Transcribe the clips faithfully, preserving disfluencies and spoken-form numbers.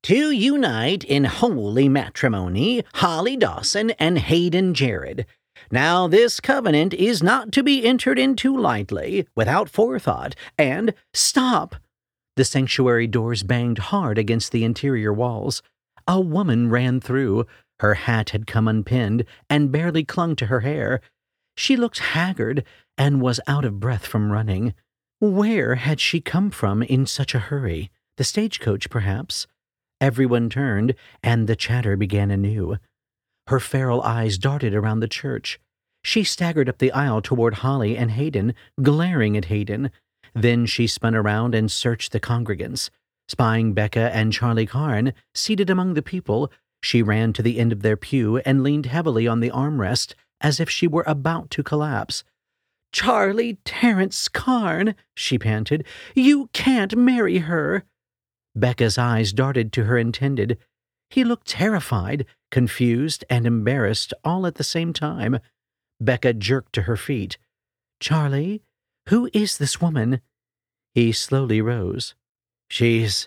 To unite in holy matrimony Holly Dawson and Hayden Jared. Now this covenant is not to be entered into lightly, without forethought, and stop! The sanctuary doors banged hard against the interior walls. A woman ran through. Her hat had come unpinned and barely clung to her hair. She looked haggard and was out of breath from running. Where had she come from in such a hurry? The stagecoach, perhaps? Everyone turned, and the chatter began anew. Her feral eyes darted around the church. She staggered up the aisle toward Holly and Hayden, glaring at Hayden. Then she spun around and searched the congregants. Spying Becca and Charlie Karn, seated among the people, she ran to the end of their pew and leaned heavily on the armrest as if she were about to collapse. "Charlie Terrence Karn," she panted, "you can't marry her." Becca's eyes darted to her intended. He looked terrified, confused, and embarrassed all at the same time. Becca jerked to her feet. "Charlie, who is this woman?" He slowly rose. She's...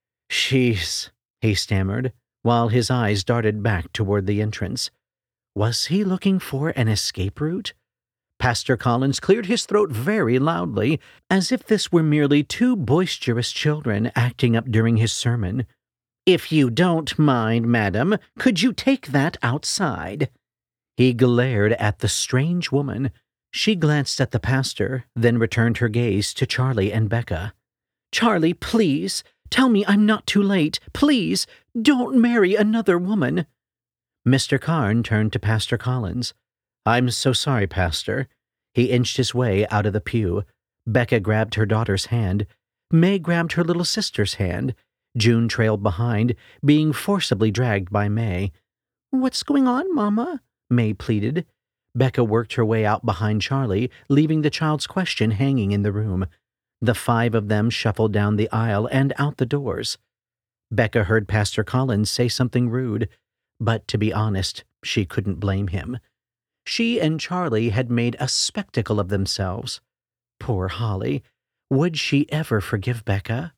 she's... he stammered, while his eyes darted back toward the entrance. Was he looking for an escape route? Pastor Collins cleared his throat very loudly, as if this were merely two boisterous children acting up during his sermon. "If you don't mind, madam, could you take that outside?" He glared at the strange woman. She glanced at the pastor, then returned her gaze to Charlie and Becca. "Charlie, please, tell me I'm not too late. Please, don't marry another woman." Mister Karn turned to Pastor Collins. "I'm so sorry, Pastor." He inched his way out of the pew. Becca grabbed her daughter's hand. May grabbed her little sister's hand. June trailed behind, being forcibly dragged by May. "What's going on, Mama?" May pleaded. Becca worked her way out behind Charlie, leaving the child's question hanging in the room. The five of them shuffled down the aisle and out the doors. Becca heard Pastor Collins say something rude, but to be honest, she couldn't blame him. She and Charlie had made a spectacle of themselves. Poor Holly. Would she ever forgive Becca?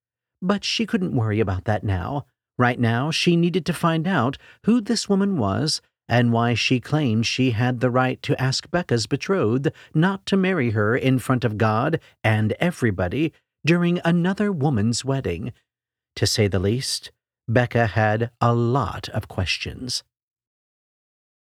But she couldn't worry about that now. Right now, she needed to find out who this woman was and why she claimed she had the right to ask Becca's betrothed not to marry her in front of God and everybody during another woman's wedding. To say the least, Becca had a lot of questions.